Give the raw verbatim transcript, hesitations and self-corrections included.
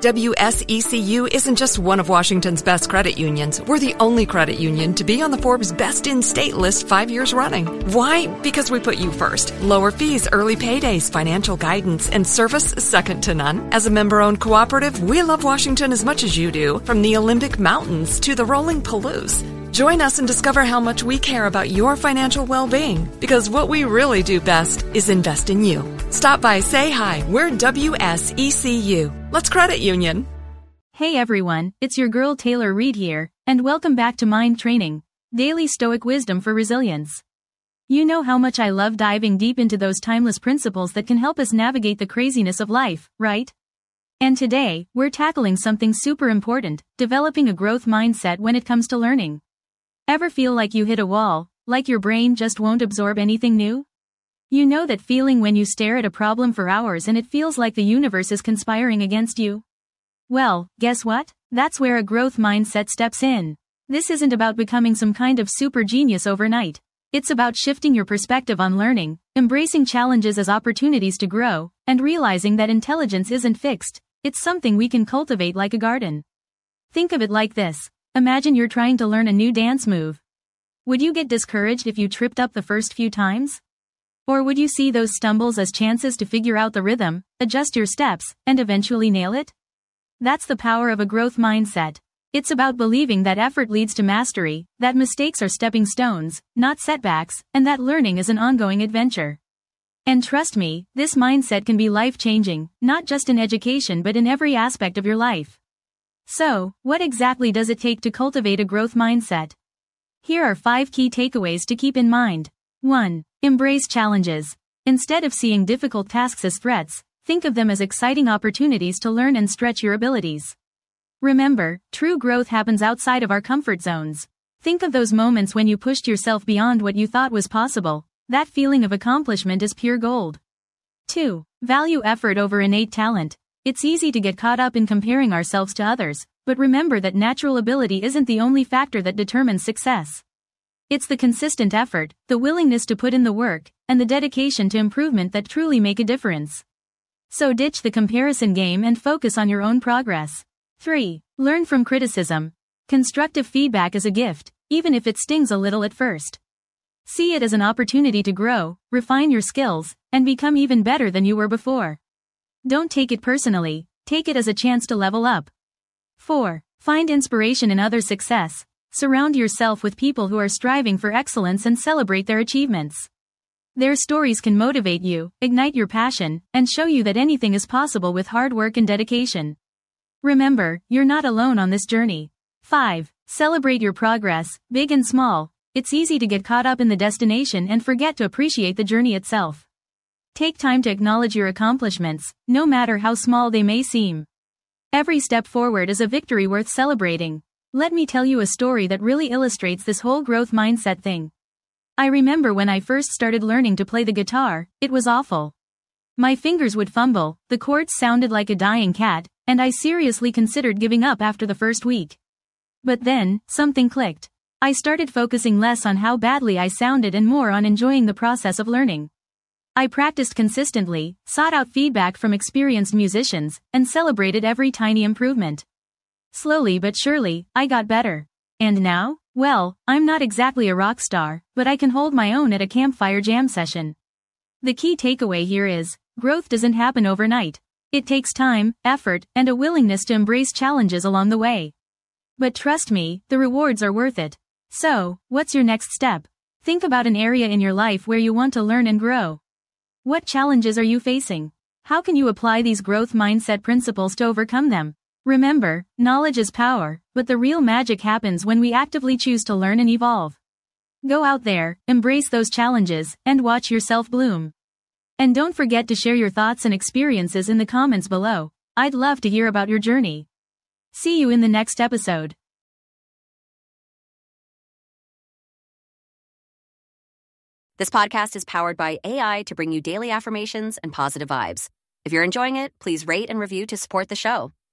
W S E C U isn't just one of Washington's best credit unions. We're the only credit union to be on the Forbes Best in State list five years running. Why? Because we put you first. Lower fees, early paydays, financial guidance, and service second to none. As a member-owned cooperative, we love Washington as much as you do, from the Olympic Mountains to the rolling Palouse. Join us and discover how much we care about your financial well-being, because what we really do best is invest in you. Stop by, say hi. We're W S E C U. Let's credit union. Hey everyone, it's your girl Taylor Reed here, and welcome back to Mind Training, daily Stoic wisdom for resilience. You know how much I love diving deep into those timeless principles that can help us navigate the craziness of life, right? And today, we're tackling something super important, developing a growth mindset when it comes to learning. Ever feel like you hit a wall, like your brain just won't absorb anything new? You know that feeling when you stare at a problem for hours and it feels like the universe is conspiring against you? Well, guess what? That's where a growth mindset steps in. This isn't about becoming some kind of super genius overnight. It's about shifting your perspective on learning, embracing challenges as opportunities to grow, and realizing that intelligence isn't fixed, it's something we can cultivate like a garden. Think of it like this. Imagine you're trying to learn a new dance move. Would you get discouraged if you tripped up the first few times? Or would you see those stumbles as chances to figure out the rhythm, adjust your steps, and eventually nail it? That's the power of a growth mindset. It's about believing that effort leads to mastery, that mistakes are stepping stones, not setbacks, and that learning is an ongoing adventure. And trust me, this mindset can be life-changing, not just in education but in every aspect of your life. So, what exactly does it take to cultivate a growth mindset? Here are five key takeaways to keep in mind. one. Embrace challenges. Instead of seeing difficult tasks as threats, think of them as exciting opportunities to learn and stretch your abilities. Remember, true growth happens outside of our comfort zones. Think of those moments when you pushed yourself beyond what you thought was possible. That feeling of accomplishment is pure gold. two. Value effort over innate talent. It's easy to get caught up in comparing ourselves to others, but remember that natural ability isn't the only factor that determines success. It's the consistent effort, the willingness to put in the work, and the dedication to improvement that truly make a difference. So ditch the comparison game and focus on your own progress. three. Learn from criticism. Constructive feedback is a gift, even if it stings a little at first. See it as an opportunity to grow, refine your skills, and become even better than you were before. Don't take it personally, take it as a chance to level up. four. Find inspiration in others' success. Surround yourself with people who are striving for excellence and celebrate their achievements. Their stories can motivate you, ignite your passion, and show you that anything is possible with hard work and dedication. Remember, you're not alone on this journey. five. Celebrate your progress, big and small. It's easy to get caught up in the destination and forget to appreciate the journey itself. Take time to acknowledge your accomplishments, no matter how small they may seem. Every step forward is a victory worth celebrating. Let me tell you a story that really illustrates this whole growth mindset thing. I remember when I first started learning to play the guitar, it was awful. My fingers would fumble, the chords sounded like a dying cat, and I seriously considered giving up after the first week. But then, something clicked. I started focusing less on how badly I sounded and more on enjoying the process of learning. I practiced consistently, sought out feedback from experienced musicians, and celebrated every tiny improvement. Slowly but surely, I got better. And now? Well, I'm not exactly a rock star, but I can hold my own at a campfire jam session. The key takeaway here is, growth doesn't happen overnight. It takes time, effort, and a willingness to embrace challenges along the way. But trust me, the rewards are worth it. So, what's your next step? Think about an area in your life where you want to learn and grow. What challenges are you facing? How can you apply these growth mindset principles to overcome them? Remember, knowledge is power, but the real magic happens when we actively choose to learn and evolve. Go out there, embrace those challenges, and watch yourself bloom. And don't forget to share your thoughts and experiences in the comments below. I'd love to hear about your journey. See you in the next episode. This podcast is powered by A I to bring you daily affirmations and positive vibes. If you're enjoying it, please rate and review to support the show.